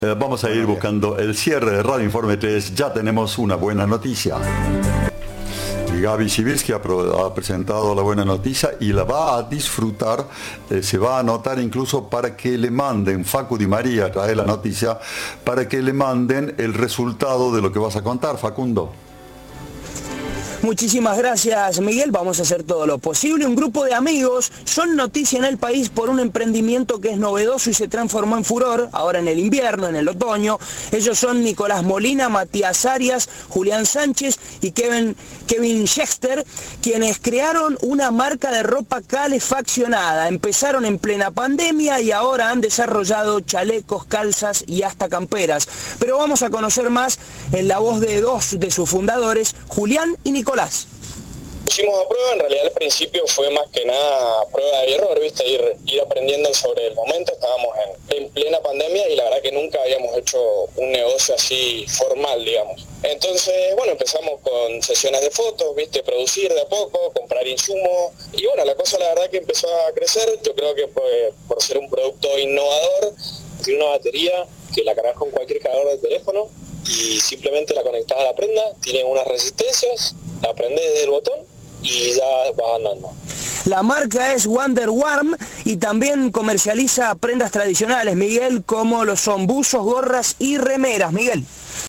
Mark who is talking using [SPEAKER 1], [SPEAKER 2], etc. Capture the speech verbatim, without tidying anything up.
[SPEAKER 1] Eh, vamos a ir buscando el cierre de Radio Informe tres. Ya tenemos una buena noticia. Gaby Sibirsky ha, pro, ha presentado la buena noticia y la va a disfrutar, eh, se va a anotar incluso para que le manden, Facu Di María trae la noticia, para que le manden el resultado de lo que vas a contar, Facundo.
[SPEAKER 2] Muchísimas gracias, Miguel. Vamos a hacer todo lo posible. Un grupo de amigos son noticia en el país por un emprendimiento que es novedoso y se transformó en furor, ahora en el invierno, en el otoño. Ellos son Nicolás Molina, Matías Arias, Julián Sánchez y Kevin, Kevin Schexter, quienes crearon una marca de ropa calefaccionada. Empezaron en plena pandemia y ahora han desarrollado chalecos, calzas y hasta camperas. Pero vamos a conocer más en la voz de dos de sus fundadores, Julián y Nicolás.
[SPEAKER 3] Hicimos a prueba, en realidad al principio fue más que nada prueba y error, ¿viste? Ir, ir aprendiendo sobre el momento, estábamos en, en plena pandemia y la verdad que nunca habíamos hecho un negocio así formal, digamos. Entonces, bueno, empezamos con sesiones de fotos, ¿viste? Producir de a poco, comprar insumos y bueno, la cosa la verdad que empezó a crecer. Yo creo que pues, por ser un producto innovador, tiene una batería que la cargas con cualquier cargador de teléfono y simplemente la conectas a la prenda, tiene unas resistencias, la prendes desde el botón y ya vas andando.
[SPEAKER 2] La marca es Wonder Warm y también comercializa prendas tradicionales, Miguel, como lo son buzos, gorras y remeras, Miguel.